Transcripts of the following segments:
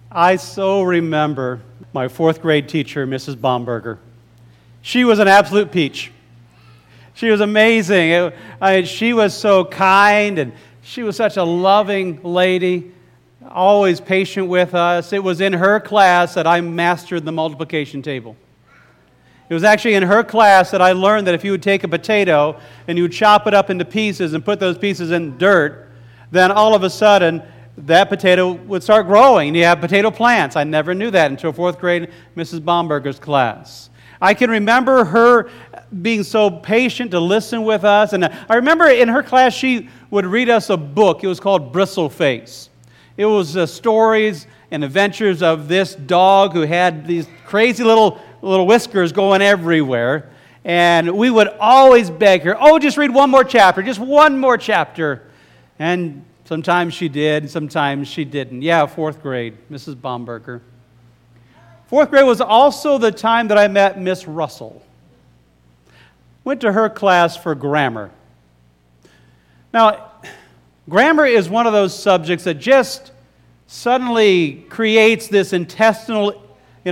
I so remember my fourth grade teacher, Mrs. Baumberger. She was an absolute peach. She was amazing. She was so kind, and she was such a loving lady, always patient with us. It was in her class that I mastered the multiplication table. It was actually in her class that I learned that if you would take a potato and you would chop it up into pieces and put those pieces in dirt, then all of a sudden that potato would start growing. You have potato plants. I never knew that until fourth grade Mrs. Baumberger's class. I can remember her being so patient to listen with us. And I remember in her class she would read us a book. It was called Bristleface. It was stories and adventures of this dog who had these crazy little whiskers going everywhere. And we would always beg her, just read one more chapter, just one more chapter. And sometimes she did, sometimes she didn't. Yeah, fourth grade, Mrs. Baumberger. Fourth grade was also the time that I met Miss Russell. Went to her class for grammar. Now, grammar is one of those subjects that just suddenly creates this intestinal,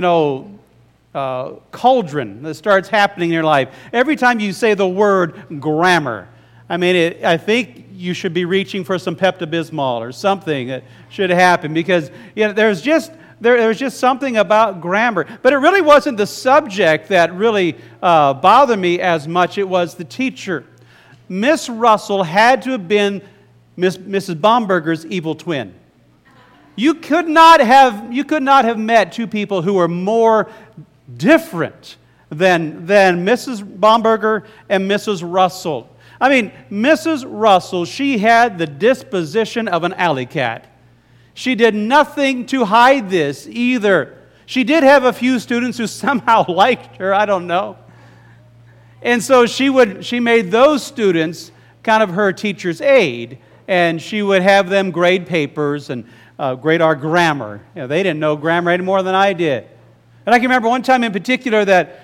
cauldron that starts happening in your life. Every time you say the word grammar, I think you should be reaching for some Pepto-Bismol or something that should happen because there's just something about grammar. But it really wasn't the subject that really bothered me as much. It was the teacher. Miss Russell had to have been Mrs. Baumberger's evil twin. You could not have met two people who were more different than Mrs. Baumberger and Mrs. Russell. Mrs. Russell, she had the disposition of an alley cat. She did nothing to hide this either. She did have a few students who somehow liked her, I don't know. And so she made those students kind of her teacher's aide, and she would have them grade papers and grade our grammar. They didn't know grammar any more than I did. And I can remember one time in particular that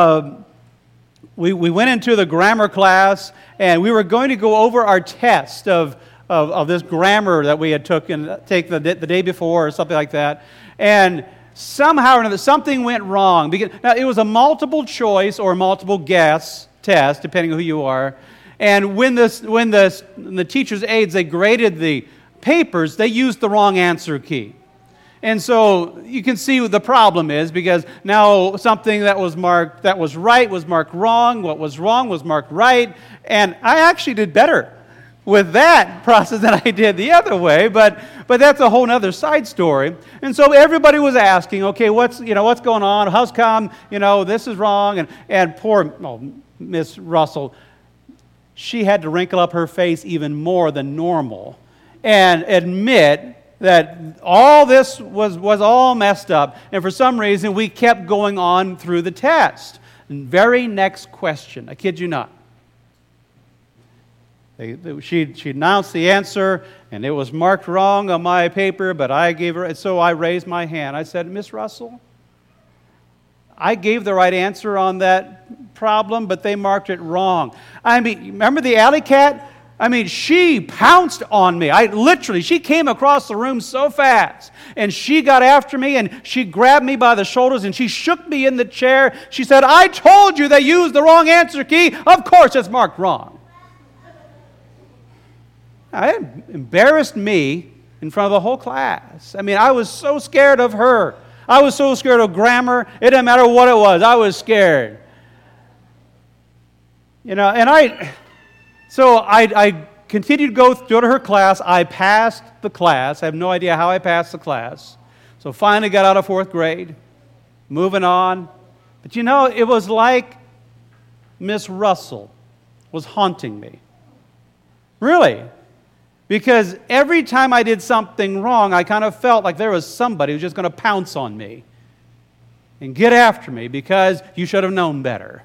we went into the grammar class, and we were going to go over our test of this grammar that we had taken the day before or something like that. And somehow or another, something went wrong. Now, it was a multiple choice or multiple guess test, depending on who you are. And when the teacher's aides, they graded the papers, they used the wrong answer key. And so you can see what the problem is, because now something that was right was marked wrong, what was wrong was marked right, and I actually did better with that process than I did the other way, but that's a whole other side story. And so everybody was asking, okay, what's going on? How's come, this is wrong, and poor Miss Russell, she had to wrinkle up her face even more than normal and admit that all this was all messed up, and for some reason we kept going on through the test. And very next question, I kid you not. She announced the answer, and it was marked wrong on my paper, but I gave her, so I raised my hand. I said, Miss Russell, I gave the right answer on that problem, but they marked it wrong. Remember the alley cat? She pounced on me. She came across the room so fast. And she got after me, and she grabbed me by the shoulders, and she shook me in the chair. She said, I told you they used the wrong answer key. Of course it's marked wrong. It embarrassed me in front of the whole class. I was so scared of her. I was so scared of grammar. It didn't matter what it was. I was scared. So I continued to go to her class. I passed the class. I have no idea how I passed the class. So finally got out of fourth grade, moving on. But it was like Miss Russell was haunting me. Really. Because every time I did something wrong, I kind of felt like there was somebody who was just going to pounce on me and get after me because you should have known better.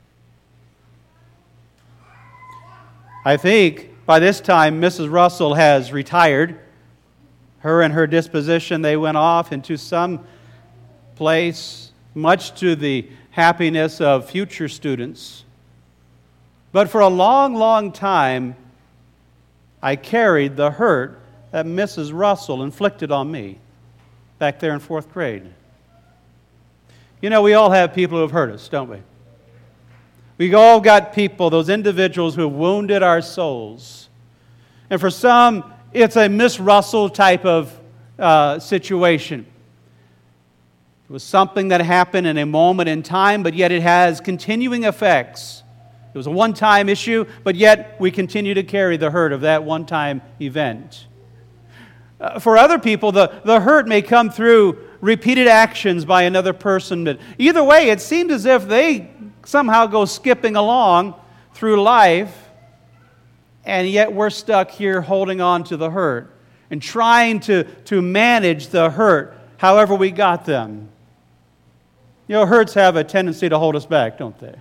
I think by this time, Mrs. Russell has retired. Her and her disposition, they went off into some place, much to the happiness of future students. But for a long, long time, I carried the hurt that Mrs. Russell inflicted on me. back there in 4th grade. You know, we all have people who have hurt us, don't we? We all got people, those individuals who have wounded our souls. And for some, it's a Miss Russell type of situation. It was something that happened in a moment in time, but yet it has continuing effects. It was a one-time issue, but yet we continue to carry the hurt of that one-time event. For other people, the hurt may come through repeated actions by another person, but either way, it seems as if they somehow go skipping along through life, and yet we're stuck here holding on to the hurt and trying to manage the hurt however we got them. You know, hurts have a tendency to hold us back, don't they?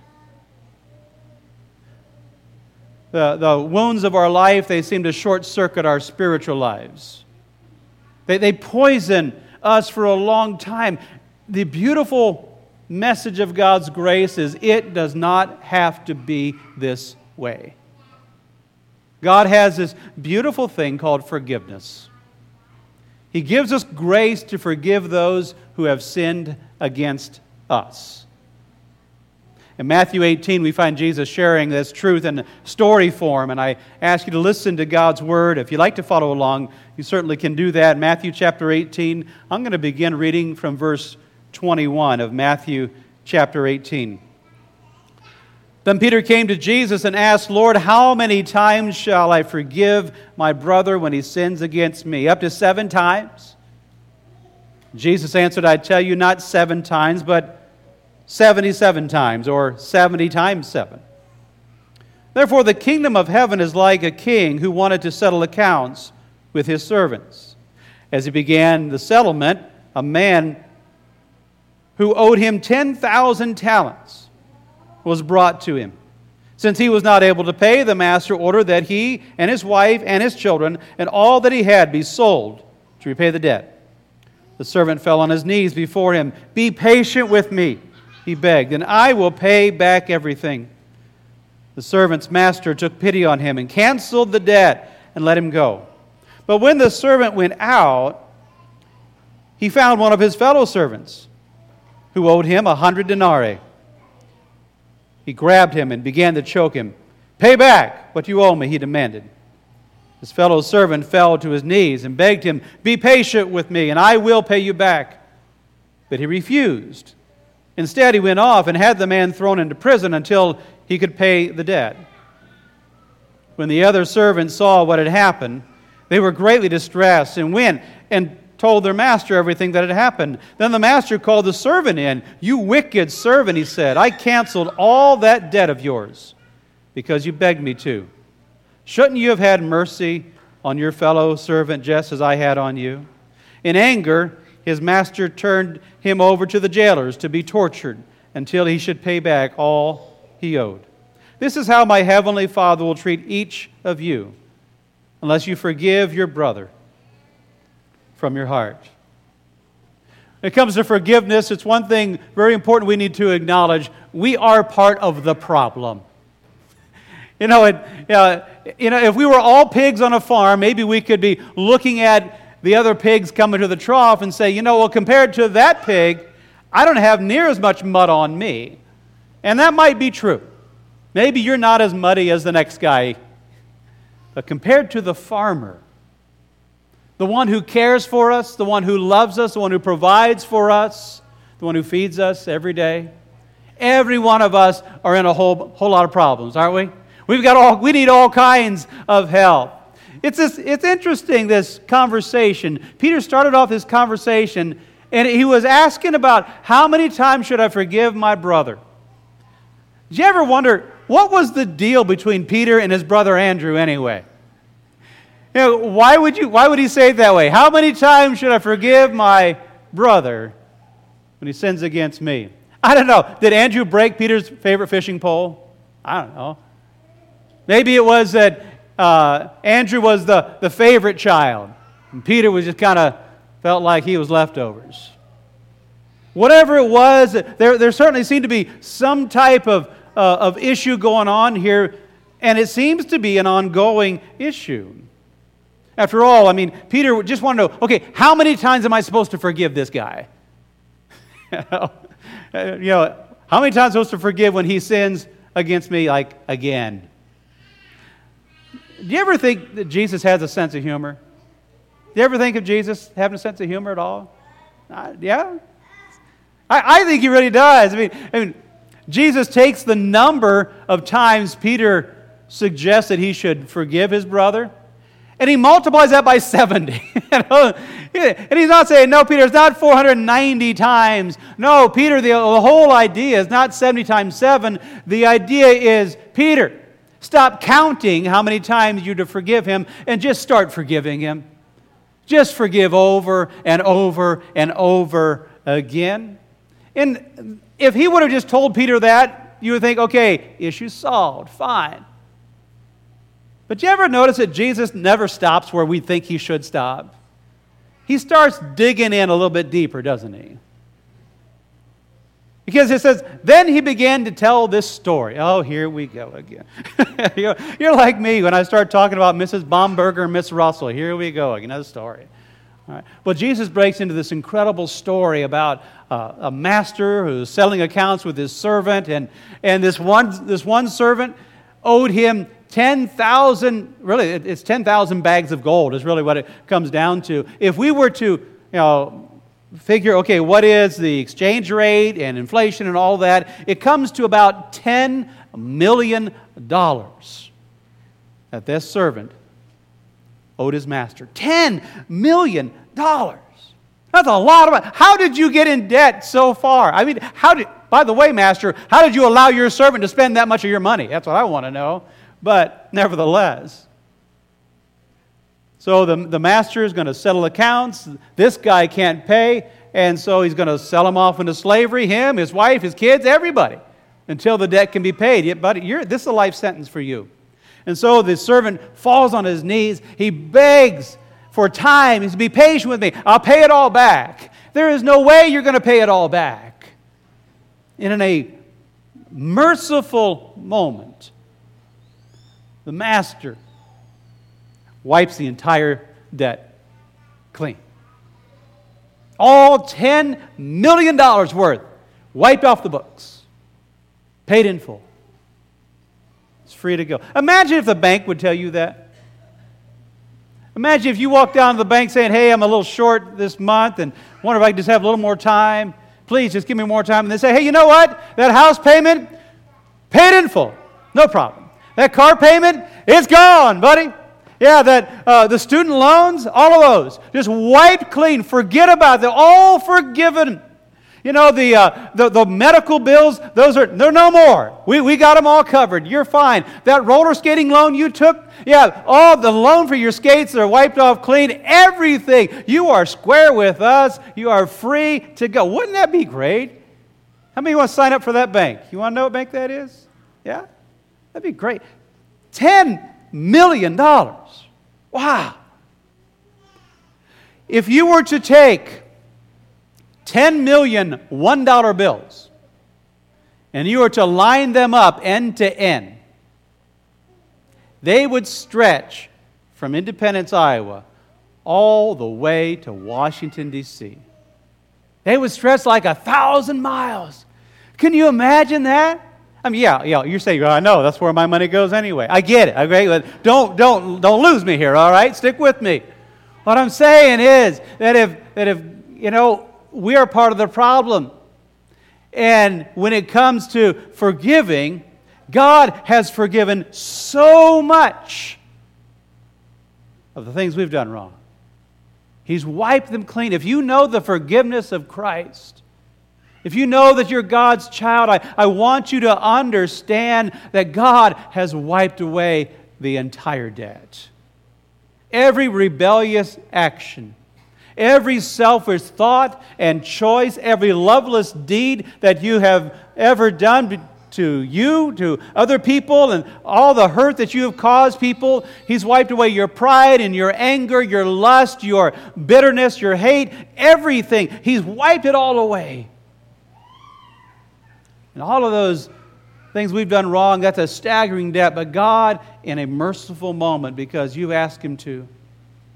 The wounds of our life, they seem to short-circuit our spiritual lives. They poison us for a long time. The beautiful message of God's grace is it does not have to be this way. God has this beautiful thing called forgiveness. He gives us grace to forgive those who have sinned against us. In Matthew 18, we find Jesus sharing this truth in story form, and I ask you to listen to God's Word. If you'd like to follow along, you certainly can do that. Matthew chapter 18, I'm going to begin reading from verse 21 of Matthew chapter 18. Then Peter came to Jesus and asked, Lord, how many times shall I forgive my brother when he sins against me? Up to 7 times? Jesus answered, I tell you, not 7 times, but 77 times, or 70 times 7. Therefore, the kingdom of heaven is like a king who wanted to settle accounts with his servants. As he began the settlement, a man who owed him 10,000 talents was brought to him. Since he was not able to pay, the master ordered that he and his wife and his children and all that he had be sold to repay the debt. The servant fell on his knees before him. Be patient with me, he begged, and I will pay back everything. The servant's master took pity on him and canceled the debt and let him go. But when the servant went out, he found one of his fellow servants who owed him 100 denarii. He grabbed him and began to choke him. Pay back what you owe me, he demanded. His fellow servant fell to his knees and begged him, be patient with me, and I will pay you back. But he refused. Instead, he went off and had the man thrown into prison until he could pay the debt. When the other servants saw what had happened, they were greatly distressed and went and told their master everything that had happened. Then the master called the servant in. You wicked servant, he said, I canceled all that debt of yours because you begged me to. Shouldn't you have had mercy on your fellow servant just as I had on you? In anger, his master turned him over to the jailers to be tortured until he should pay back all he owed. This is how my heavenly Father will treat each of you unless you forgive your brother from your heart. When it comes to forgiveness, it's one thing very important we need to acknowledge. We are part of the problem. If we were all pigs on a farm, maybe we could be looking at the other pigs coming to the trough and say, compared to that pig, I don't have near as much mud on me. And that might be true. Maybe you're not as muddy as the next guy. But compared to the farmer, the one who cares for us, the one who loves us, the one who provides for us, the one who feeds us every day, every one of us are in a whole lot of problems, aren't we? We need all kinds of help. It's interesting, this conversation. Peter started off this conversation, and he was asking about how many times should I forgive my brother? Did you ever wonder, what was the deal between Peter and his brother Andrew anyway? Why would he say it that way? How many times should I forgive my brother when he sins against me? I don't know. Did Andrew break Peter's favorite fishing pole? I don't know. Maybe it was that Andrew was the favorite child, and Peter was just kind of felt like he was leftovers. Whatever it was, there certainly seemed to be some type of issue going on here, and it seems to be an ongoing issue. After all, I mean, Peter just wanted to know, okay, how many times am I supposed to forgive this guy? How many times am I supposed to forgive when he sins against me, like, again? Do you ever think that Jesus has a sense of humor? Do you ever think of Jesus having a sense of humor at all? Yeah? I think he really does. I mean, Jesus takes the number of times Peter suggests that he should forgive his brother, and he multiplies that by 70. And he's not saying, no, Peter, it's not 490 times. No, Peter, the whole idea is not 70 times 7. The idea is, Peter, stop counting how many times you're to forgive him and just start forgiving him. Just forgive over and over and over again. And if he would have just told Peter that, you would think, okay, issue solved, fine. But you ever notice that Jesus never stops where we think he should stop? He starts digging in a little bit deeper, doesn't he? Because it says, then he began to tell this story. Oh, here we go again. You're like me when I start talking about Mrs. Baumberger and Miss Russell. Here we go, another story. All right. Well, Jesus breaks into this incredible story about a master who's settling accounts with his servant, and this one servant owed him 10,000, really, it's 10,000 bags of gold is really what it comes down to. If we were to, figure, okay, what is the exchange rate and inflation and all that, it comes to about $10 million that this servant owed his master. $10 million. That's a lot of money. How did you get in debt so far? I mean, by the way, master, how did you allow your servant to spend that much of your money? That's what I want to know. But nevertheless, so the master is going to settle accounts. This guy can't pay, and so he's going to sell him off into slavery, him, his wife, his kids, everybody, until the debt can be paid. But this is a life sentence for you. And so the servant falls on his knees. He begs for time. He says, be patient with me. I'll pay it all back. There is no way you're going to pay it all back. And in a merciful moment, the master wipes the entire debt clean. All $10 million worth wiped off the books. Paid in full. It's free to go. Imagine if the bank would tell you that. Imagine if you walk down to the bank saying, hey, I'm a little short this month and wonder if I can just have a little more time. Please, just give me more time. And they say, hey, you know what? That house payment, paid in full. No problem. That car payment, it's gone, buddy. Yeah, the student loans, all of those, just wiped clean. Forget about it. They're all forgiven. You know, the medical bills, they're no more. We got them all covered. You're fine. That roller skating loan you took, yeah, all the loan for your skates are wiped off clean. Everything. You are square with us. You are free to go. Wouldn't that be great? How many want to sign up for that bank? You want to know what bank that is? Yeah? That'd be great. $10 million. Wow. If you were to take 10 million $1 bills and you were to line them up end to end, they would stretch from Independence, Iowa, all the way to Washington, D.C. They would stretch like 1,000 miles. Can you imagine that? I mean, yeah, you're saying, well, I know, that's where my money goes anyway. I get it, okay? But don't lose me here, all right? Stick with me. What I'm saying is that if we are part of the problem. And when it comes to forgiving, God has forgiven so much of the things we've done wrong. He's wiped them clean. If you know the forgiveness of Christ, if you know that you're God's child, I want you to understand that God has wiped away the entire debt. Every rebellious action, every selfish thought and choice, every loveless deed that you have ever done to you, to other people, and all the hurt that you have caused people, He's wiped away your pride and your anger, your lust, your bitterness, your hate, everything. He's wiped it all away. And all of those things we've done wrong, that's a staggering debt. But God, in a merciful moment, because you asked Him to,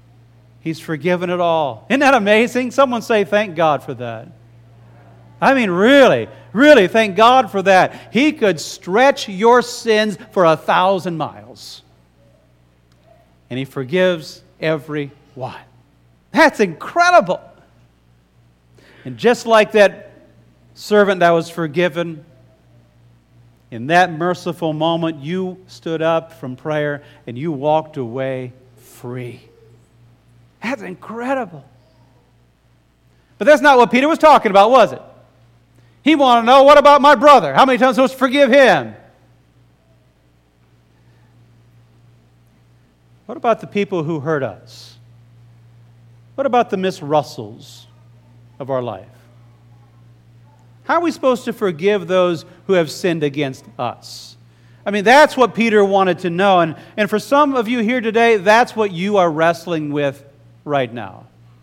He's forgiven it all. Isn't that amazing? Someone say, thank God for that. I mean, really, really thank God for that. He could stretch your sins for 1,000 miles. And He forgives every one. That's incredible. And just like that servant that was forgiven, in that merciful moment, you stood up from prayer and you walked away free. That's incredible. But that's not what Peter was talking about, was it? He wanted to know, what about my brother? How many times am I supposed to forgive him? What about the people who hurt us? What about the Miss Russells of our life? How are we supposed to forgive those who have sinned against us? I mean, that's what Peter wanted to know. And for some of you here today, that's what you are wrestling with right now.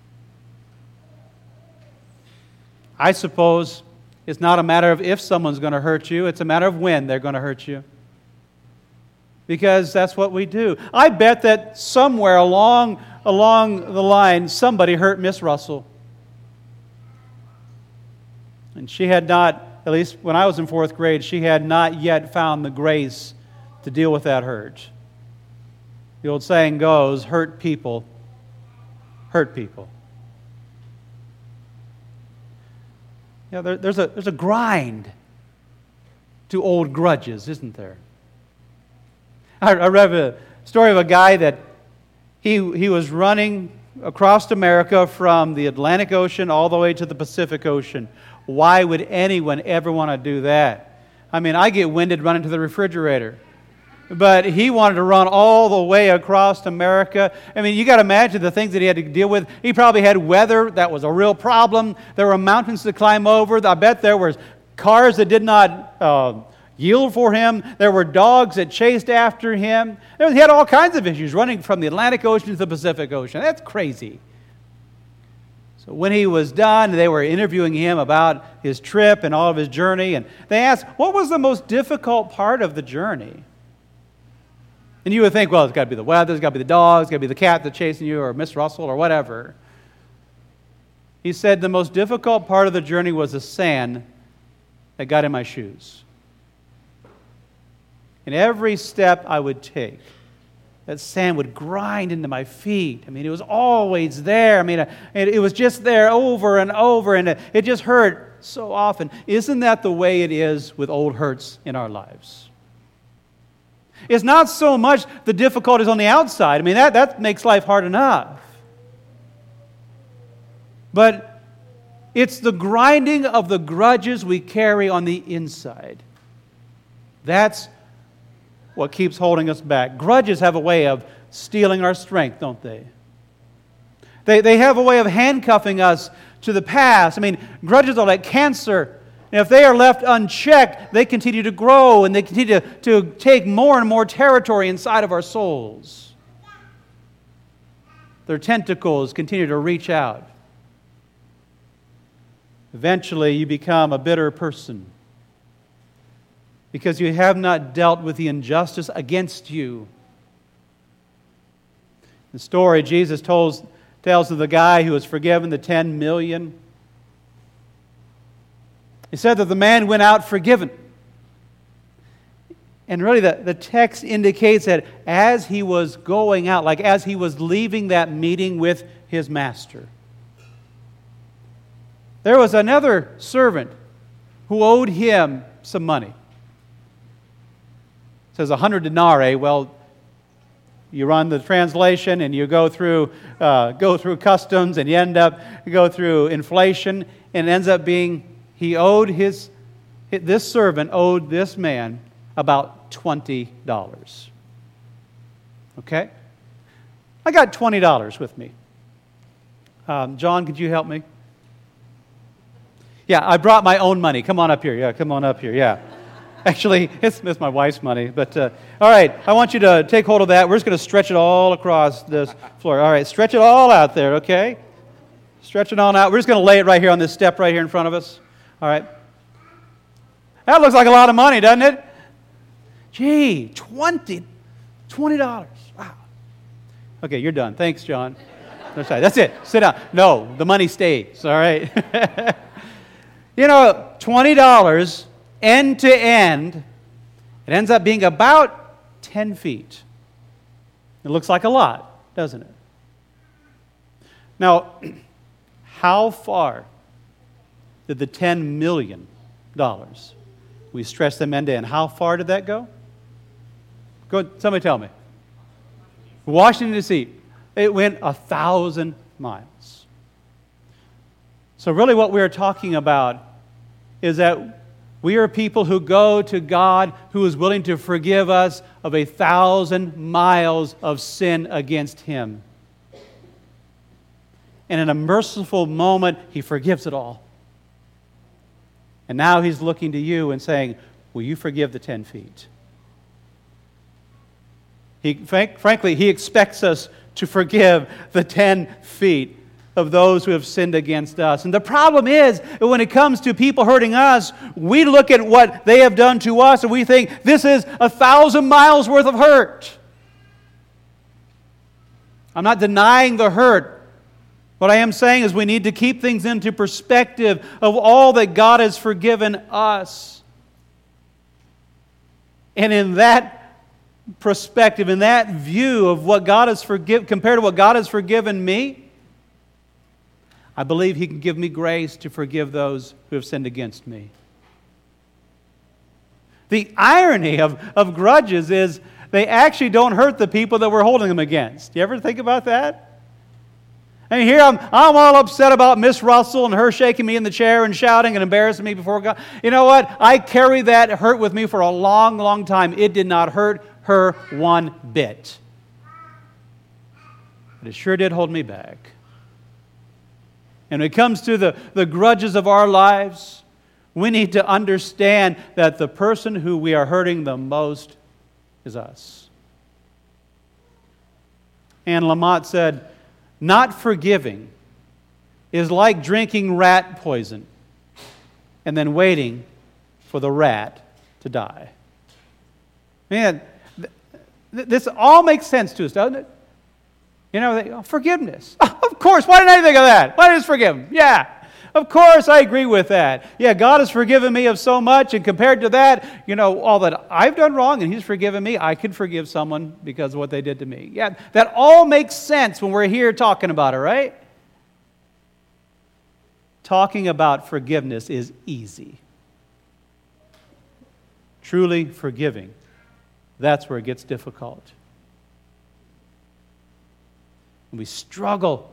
I suppose it's not a matter of if someone's going to hurt you. It's a matter of when they're going to hurt you. Because that's what we do. I bet that somewhere along the line, somebody hurt Miss Russell. And she had not, at least when I was in 4th grade, she had not yet found the grace to deal with that hurt. The old saying goes, hurt people hurt people. You know, there's a grind to old grudges, isn't there? I read a story of a guy that he was running across America from the Atlantic Ocean all the way to the Pacific Ocean. Why would anyone ever want to do that? I mean, I get winded running to the refrigerator. But he wanted to run all the way across America. I mean, you got to imagine the things that he had to deal with. He probably had weather that was a real problem. There were mountains to climb over. I bet there were cars that did not yield for him. There were dogs that chased after him. He had all kinds of issues running from the Atlantic Ocean to the Pacific Ocean. That's crazy. So when he was done, they were interviewing him about his trip and all of his journey. And they asked, what was the most difficult part of the journey? And you would think, well, it's got to be the weather, it's got to be the dogs, it's got to be the cat that's chasing you, or Miss Russell, or whatever. He said the most difficult part of the journey was the sand that got in my shoes. And every step I would take, that sand would grind into my feet. I mean, it was always there. I mean, it was just there over and over, and it just hurt so often. Isn't that the way it is with old hurts in our lives? It's not so much the difficulties on the outside. I mean, that makes life hard enough. But it's the grinding of the grudges we carry on the inside. That's what keeps holding us back. Grudges have a way of stealing our strength, don't they? They have a way of handcuffing us to the past. I mean, grudges are like cancer. And if they are left unchecked, they continue to grow and they continue to take more and more territory inside of our souls. Their tentacles continue to reach out. Eventually, you become a bitter person because you have not dealt with the injustice against you. The story Jesus tells of the guy who was forgiven the 10 million. He said that the man went out forgiven. And really the text indicates that as he was going out, like as he was leaving that meeting with his master, there was another servant who owed him some money. It says 100 denarii. Well, you run the translation and you go through customs and you end up go through inflation, and it ends up being this servant owed this man about $20. Okay? I got $20 with me. John, could you help me? Yeah, I brought my own money. Come on up here. Yeah, come on up here. Yeah. Actually, it's my wife's money. But, all right, I want you to take hold of that. We're just going to stretch it all across this floor. All right, stretch it all out there, okay? Stretch it on out. We're just going to lay it right here on this step right here in front of us. All right. That looks like a lot of money, doesn't it? Gee, $20. Wow. Okay, you're done. Thanks, John. That's it. Sit down. No, the money stays, all right? $20 end to end, it ends up being about 10 feet. It looks like a lot, doesn't it? Now, how far did the $10 million, we stretched them end to end, how far did that go? Go ahead, somebody tell me. Washington, D.C., it went 1,000 miles. So really what we're talking about is that we are people who go to God who is willing to forgive us of 1,000 miles of sin against Him. And in a merciful moment, He forgives it all. And now He's looking to you and saying, will you forgive the 10 feet? Frankly, He expects us to forgive the 10 feet of those who have sinned against us. And the problem is, when it comes to people hurting us, we look at what they have done to us and we think, this is 1,000 miles worth of hurt. I'm not denying the hurt. What I am saying is we need to keep things into perspective of all that God has forgiven us. And in that perspective, in that view of what God has forgiven, compared to what God has forgiven me, I believe He can give me grace to forgive those who have sinned against me. The irony of grudges is they actually don't hurt the people that we're holding them against. You ever think about that? And here I'm all upset about Miss Russell and her shaking me in the chair and shouting and embarrassing me before God. You know what? I carry that hurt with me for a long, long time. It did not hurt her one bit. But it sure did hold me back. And when it comes to the grudges of our lives, we need to understand that the person who we are hurting the most is us. Anne Lamott said, not forgiving is like drinking rat poison and then waiting for the rat to die. Man, this all makes sense to us, doesn't it? Forgiveness. Of course, why didn't I think of that? Why did I just forgive him? Yeah, of course I agree with that. Yeah, God has forgiven me of so much, and compared to that, all that I've done wrong and He's forgiven me, I could forgive someone because of what they did to me. Yeah, that all makes sense when we're here talking about it, right? Talking about forgiveness is easy. Truly forgiving, that's where it gets difficult. And we struggle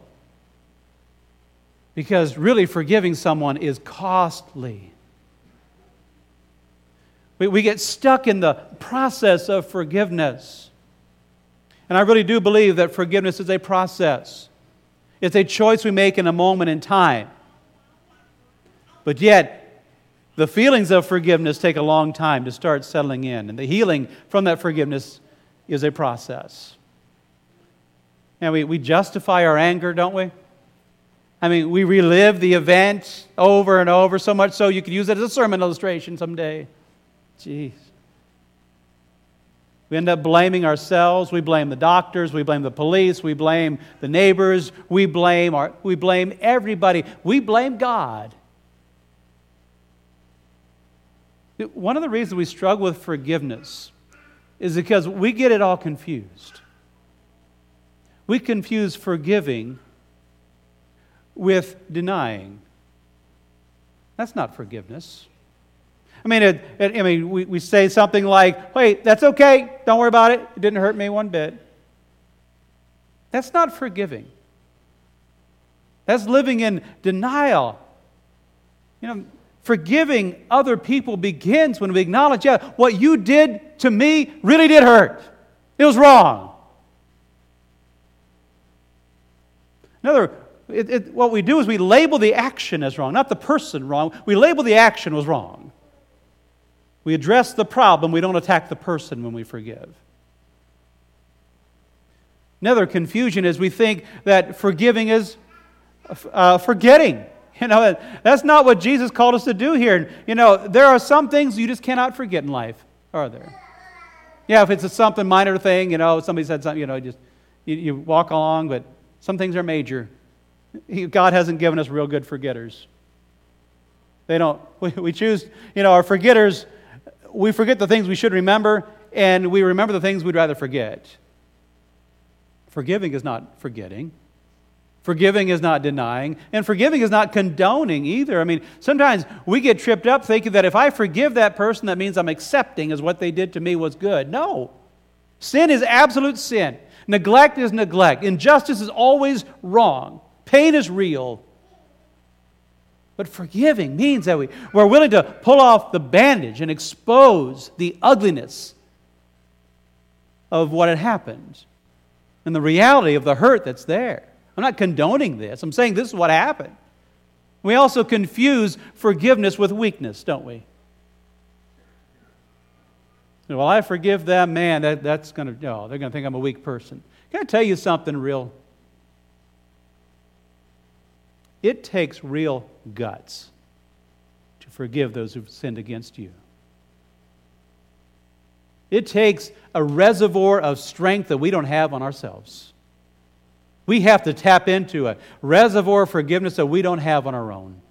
because really forgiving someone is costly. We get stuck in the process of forgiveness. And I really do believe that forgiveness is a process. It's a choice we make in a moment in time. But yet, the feelings of forgiveness take a long time to start settling in. And the healing from that forgiveness is a process. And we justify our anger, don't we? I mean, we relive the event over and over, so much so you could use it as a sermon illustration someday. Jeez. We end up blaming ourselves. We blame the doctors. We blame the police. We blame the neighbors. We blame everybody. We blame God. One of the reasons we struggle with forgiveness is because we get it all confused. We confuse forgiving with denying. That's not forgiveness. We say something like, "Wait, that's okay. Don't worry about it. It didn't hurt me one bit." That's not forgiving. That's living in denial. Forgiving other people begins when we acknowledge, what you did to me really did hurt. It was wrong. What we do is we label the action as wrong, not the person wrong. We label the action as wrong. We address the problem. We don't attack the person when we forgive. Another confusion is we think that forgiving is forgetting. That's not what Jesus called us to do here. There are some things you just cannot forget in life, are there? Yeah, if it's something minor thing, somebody said something, you walk along, but Some things are major. God hasn't given us real good forgetters. They don't. We choose, our forgetters, we forget the things we should remember, and we remember the things we'd rather forget. Forgiving is not forgetting. Forgiving is not denying. And forgiving is not condoning either. I mean, sometimes we get tripped up thinking that if I forgive that person, that means I'm accepting as what they did to me was good. No. Sin is absolute sin. Neglect is neglect. Injustice is always wrong. Pain is real. But forgiving means that we're willing to pull off the bandage and expose the ugliness of what had happened and the reality of the hurt that's there. I'm not condoning this. I'm saying this is what happened. We also confuse forgiveness with weakness, don't we? Well, I forgive them, man, that's going to, they're going to think I'm a weak person. Can I tell you something real? It takes real guts to forgive those who've sinned against you. It takes a reservoir of strength that we don't have on ourselves. We have to tap into a reservoir of forgiveness that we don't have on our own.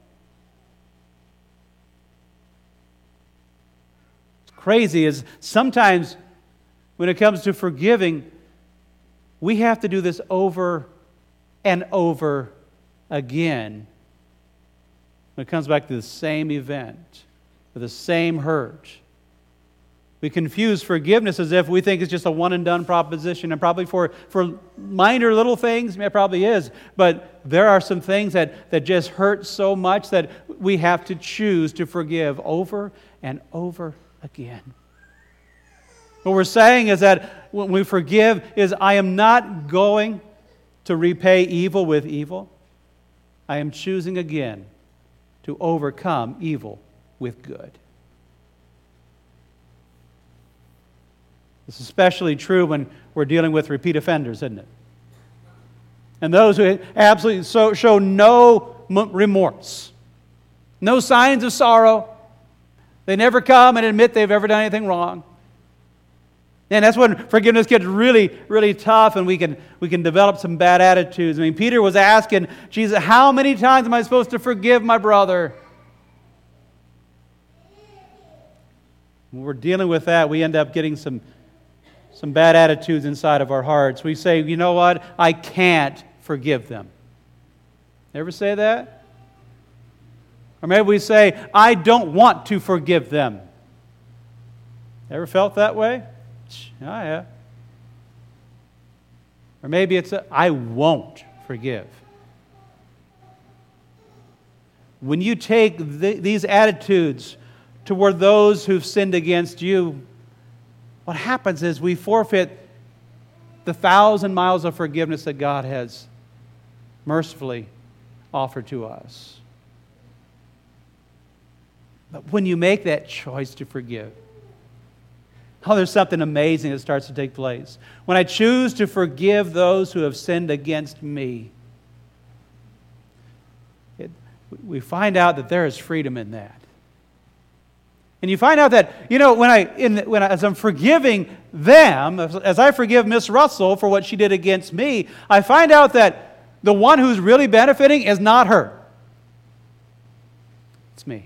What's crazy is sometimes when it comes to forgiving, we have to do this over and over again. When it comes back to the same event, or the same hurt. We confuse forgiveness as if we think it's just a one-and-done proposition, and probably for minor little things, it probably is, but there are some things that just hurt so much that we have to choose to forgive over and over again. What we're saying is that when we forgive is I am not going to repay evil with evil. I am choosing again to overcome evil with good. It's especially true when we're dealing with repeat offenders, isn't it? And those who absolutely show no remorse, no signs of sorrow. They never come and admit they've ever done anything wrong. And that's when forgiveness gets really, really tough, and we can develop some bad attitudes. I mean, Peter was asking Jesus, how many times am I supposed to forgive my brother? When we're dealing with that, we end up getting some bad attitudes inside of our hearts. We say, you know what? I can't forgive them. Ever say that? Or maybe we say, I don't want to forgive them. Ever felt that way? I have. Or maybe it's I won't forgive. When you take these attitudes toward those who've sinned against you, what happens is we forfeit the 1,000 miles of forgiveness that God has mercifully offered to us. But when you make that choice to forgive, there's something amazing that starts to take place. When I choose to forgive those who have sinned against me, we find out that there is freedom in that. And you find out that, as I'm forgiving them, as I forgive Miss Russell for what she did against me, I find out that the one who's really benefiting is not her. It's me.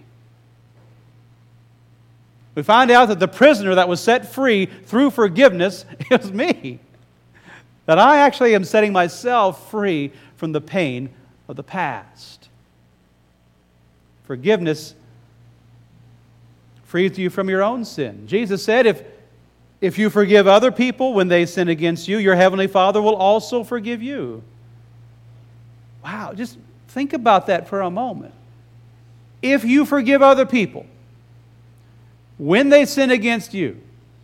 We find out that the prisoner that was set free through forgiveness is me. That I actually am setting myself free from the pain of the past. Forgiveness frees you from your own sin. Jesus said, if you forgive other people when they sin against you, your heavenly Father will also forgive you. Wow, just think about that for a moment. If you forgive other people when they sin against you,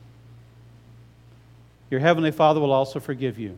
your heavenly Father will also forgive you.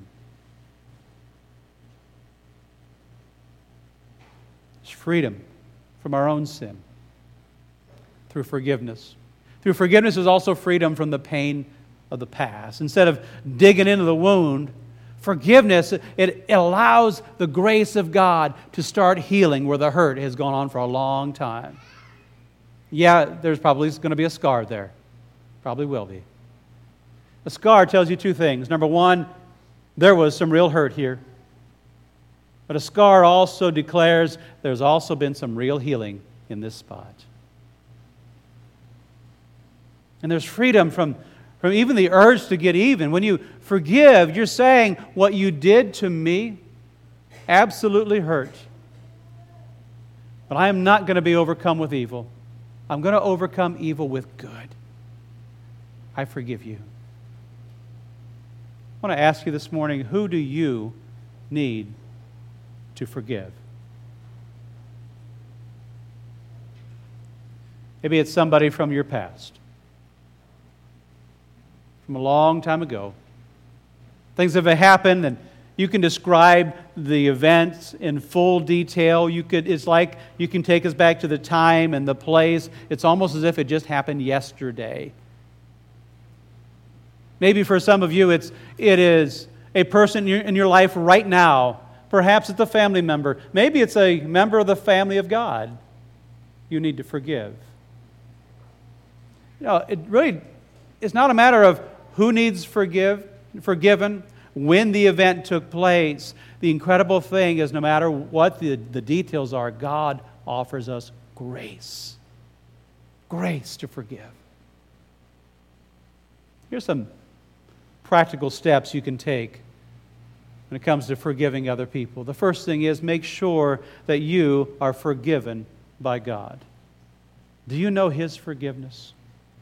It's freedom from our own sin through forgiveness. Through forgiveness is also freedom from the pain of the past. Instead of digging into the wound, forgiveness, it allows the grace of God to start healing where the hurt has gone on for a long time. Yeah, there's probably going to be a scar there. Probably will be. A scar tells you two things. Number one, there was some real hurt here. But a scar also declares there's also been some real healing in this spot. And there's freedom from even the urge to get even. When you forgive, you're saying what you did to me absolutely hurt. But I am not going to be overcome with evil. I'm going to overcome evil with good. I forgive you. I want to ask you this morning, who do you need to forgive? Maybe it's somebody from your past, from a long time ago. Things have happened, and you can describe the events in full detail. It's like you can take us back to the time and the place. It's almost as if it just happened yesterday. Maybe for some of you, it is a person in your life right now. Perhaps it's a family member. Maybe it's a member of the family of God you need to forgive. It's not a matter of who needs forgiven, when the event took place. The incredible thing is no matter what the details are, God offers us grace. Grace to forgive. Here's some practical steps you can take when it comes to forgiving other people. The first thing is make sure that you are forgiven by God. Do you know His forgiveness?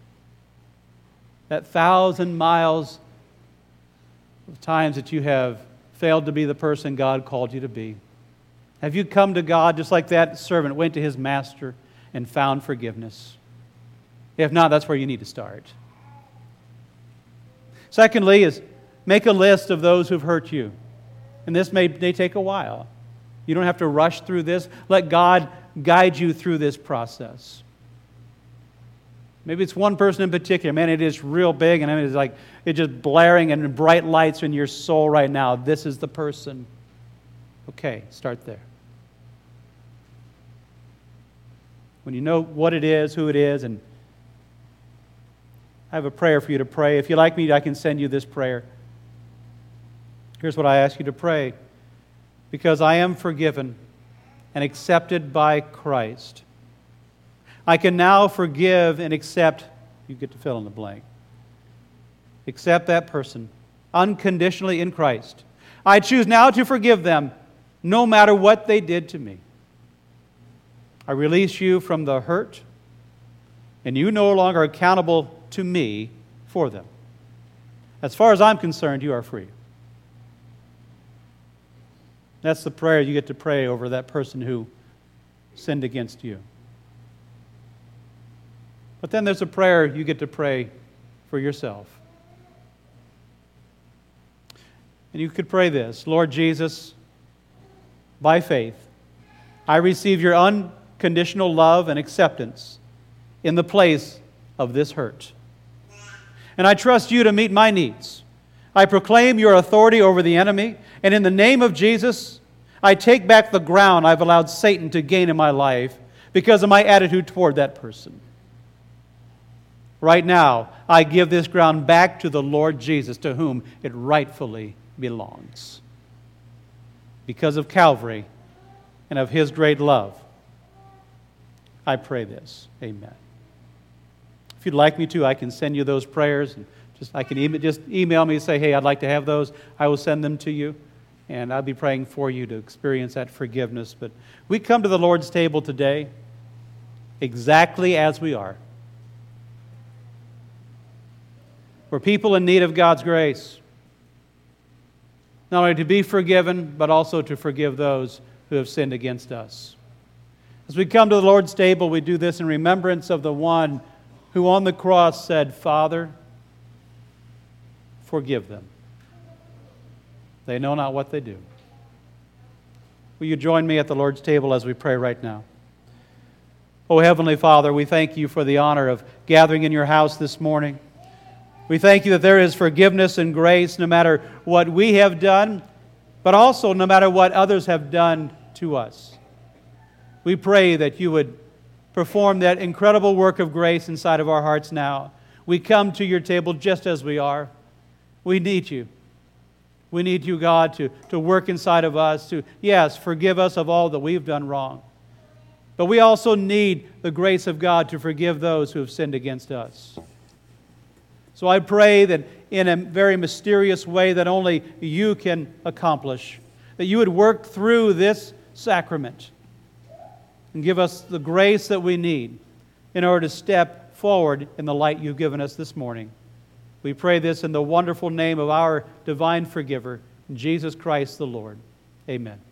That 1,000 miles of times that you have failed to be the person God called you to be. Have you come to God just like that servant went to his master and found forgiveness? If not, that's where you need to start. Secondly is make a list of those who've hurt you. And this may take a while. You don't have to rush through this. Let God guide you through this process. Maybe it's one person in particular. Man, it is real big, and it's like it's just blaring and bright lights in your soul right now. This is the person. Okay, start there. When you know what it is, who it is, and I have a prayer for you to pray. If you like me, I can send you this prayer. Here's what I ask you to pray. Because I am forgiven and accepted by Christ, I can now forgive and accept, you get to fill in the blank, accept that person unconditionally in Christ. I choose now to forgive them no matter what they did to me. I release you from the hurt, and you no longer are accountable to me for them. As far as I'm concerned, you are free. That's the prayer you get to pray over that person who sinned against you. But then there's a prayer you get to pray for yourself. And you could pray this: Lord Jesus, by faith, I receive your unconditional love and acceptance in the place of this hurt. And I trust you to meet my needs. I proclaim your authority over the enemy, and in the name of Jesus, I take back the ground I've allowed Satan to gain in my life because of my attitude toward that person. Right now, I give this ground back to the Lord Jesus, to whom it rightfully belongs. Because of Calvary and of His great love, I pray this. Amen. If you'd like me to, I can send you those prayers. And just email me and say, hey, I'd like to have those. I will send them to you. And I'll be praying for you to experience that forgiveness. But we come to the Lord's table today exactly as we are. We're people in need of God's grace. Not only to be forgiven, but also to forgive those who have sinned against us. As we come to the Lord's table, we do this in remembrance of the one who on the cross said, Father, forgive them. They know not what they do. Will you join me at the Lord's table as we pray right now? Oh, Heavenly Father, we thank you for the honor of gathering in your house this morning. We thank you that there is forgiveness and grace no matter what we have done, but also no matter what others have done to us. We pray that you would perform that incredible work of grace inside of our hearts now. We come to your table just as we are. We need you. We need you, God, to work inside of us, to, yes, forgive us of all that we've done wrong. But we also need the grace of God to forgive those who have sinned against us. So I pray that in a very mysterious way that only you can accomplish, that you would work through this sacrament and give us the grace that we need in order to step forward in the light you've given us this morning. We pray this in the wonderful name of our divine forgiver, Jesus Christ the Lord. Amen.